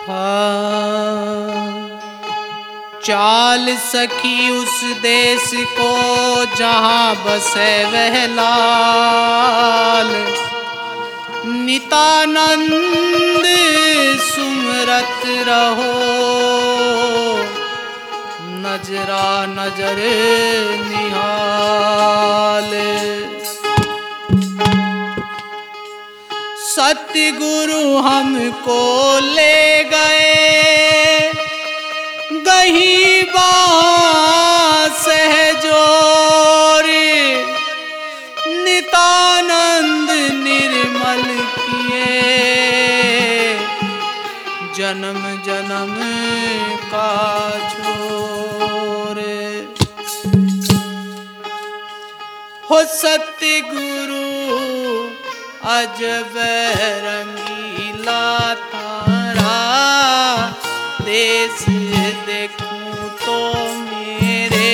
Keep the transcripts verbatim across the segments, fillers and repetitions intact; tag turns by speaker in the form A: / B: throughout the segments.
A: चाल सखी उस देश को जहाँ बसे वह लाल, नितानंद सुमरत रहो नजरा नजर निहाल। सतगुरु हमको ले गए गही सहजोर, नितानंद निर्मल किए जन्म जन्म का छोर। हो सतगुरु अजब रंगीला तारा, देश देखूं तो मेरे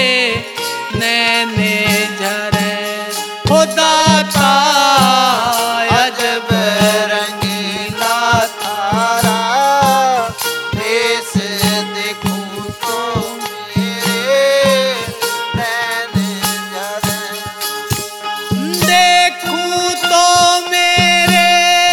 A: नैने झरे। हो दाता अजब रंगीला तारा, देश देखूं तो मेरे नैने झरे। देखूं तो मेरे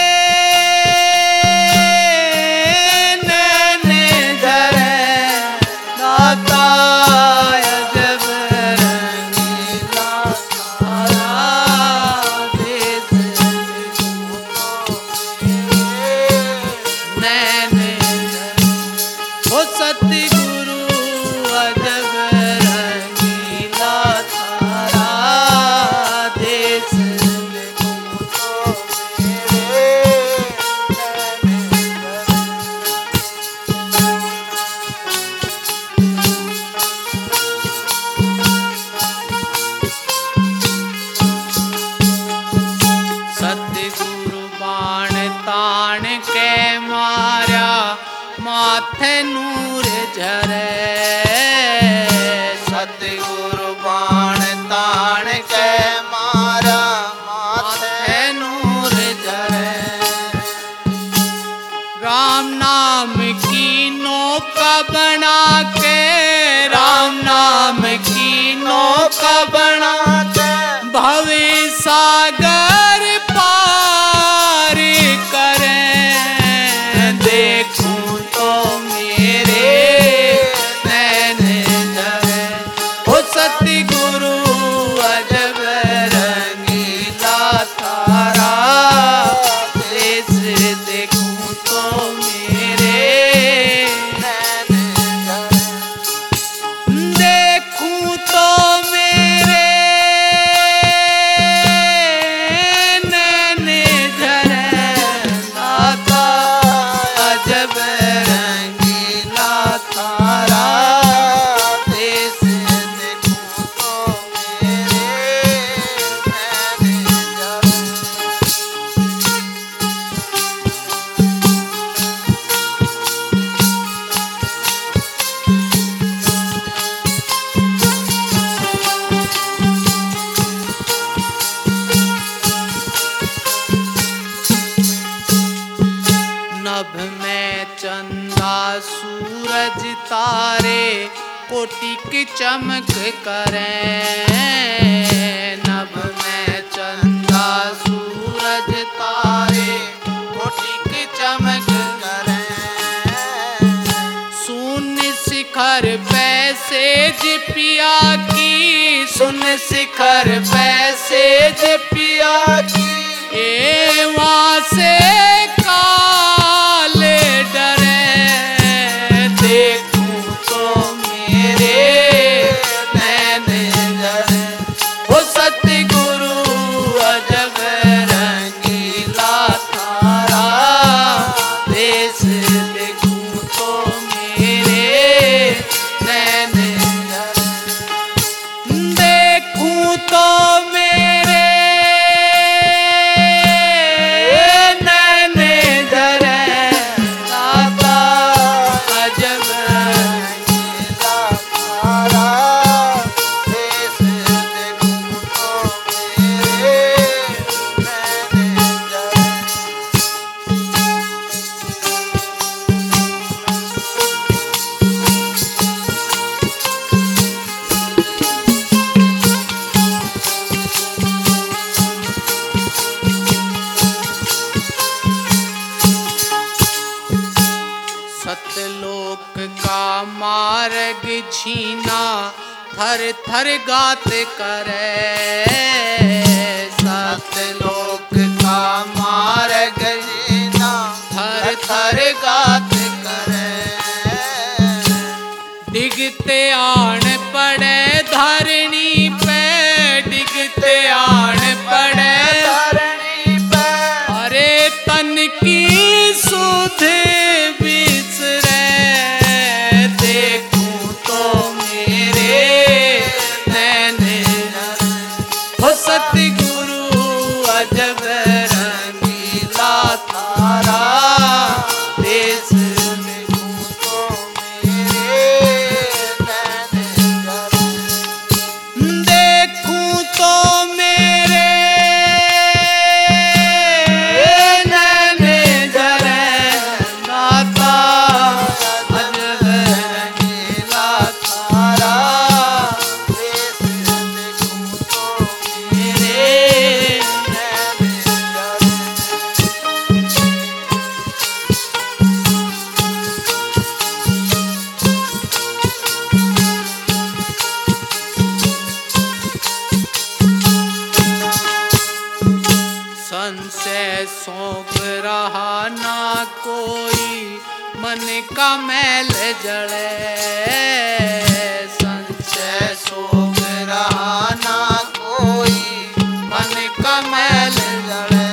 A: नैने झरे, दाता अजब रंगीला तारा, देश देखूं तो मेरे नैने झरे। हो सतगुरु अजब रंगीला तारा, देश देखूं तो मेरे नैने झरे। सतगुरु बाण ताण के मारा, माथे नूर झरे। सतगुरु बाण ताण के मारा, माथे नूर झरे। राम नाम की नौका बना के, राम नाम की नौका बना के, भव सागर पार करें। देखूं तो मेरे नैने झरे। हो सतगुरु अजब रंगीला तारा, देश देखूं तो मेरे नैने झरे। देखूं तो मेरे नैने झरे, दाता अजब रंगीला तारा, देश देखूं तो मेरे नैने झरे। नभ में चंदा सूरज तारे, कोटिक चमक करें। नभ में चंदा सूरज तारे, कोटिक चमक करें। शून्य शिखर पैसे पिया की, सुन शिखर पैसे पिया की, एवं से काले डरे। देखूं तो मेरे नैने झरे। हो सतगुरु अजब रंगीला तारा, देश देखूं तो मेरे नैने झरे। देखूं तो मेरे नैने झरे, दाता अजब रंगीला तारा, देश देखूं तो मेरे नैने झरे। मार्ग छीना थर थर गात करे। सतलोक का मार्ग छीना थर थर गात करे। डिगते आण पड़े धरणी पे, डिगते आण पड़े धरणी पे। अरे तन की सुध बिसरे, देखूं तो मेरे नैन हो सतगुरु अजब रंगीला तारा। देश देखूं तो मेरे नैन, देखूं तो मेरे नैन जरे नाता अजब रंगीला तारा। देश देखूं तो मेरे नैन जरे। संशय सौंप रहा ना कोई, मन का मैल जड़े। संशय सौंप रहा ना कोई, मन का मैल जड़े।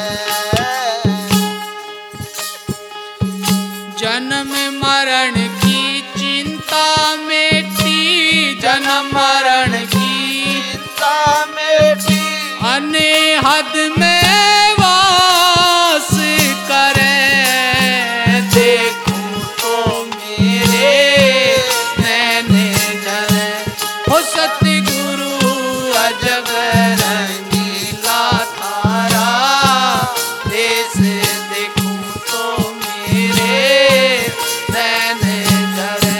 A: जन्म मरण की चिंता मेटी, जन्म मरण की चिंता मेटी। अनेहद में वास करे, देखूं तो मेरे नैन जरे हो सतगुरु अजब रंगीला तारा। देश देखूं तो मेरे नैन जरे,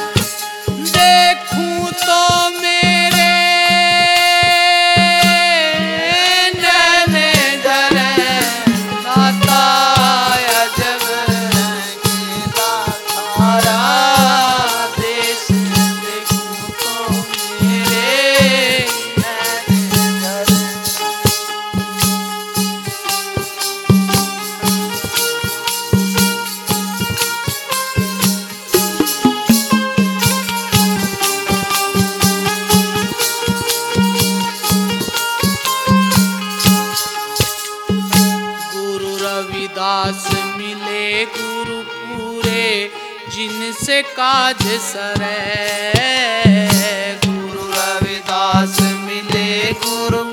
A: देखूं तो मेरे नैन जरे नाता अजब रंगीला तारा। देश देखूं तो मेरे नैन जरे। गुरु रविदास मिले गुरु पूरे, जिनसे काज सरे। गुरु रविदास मिले गुरु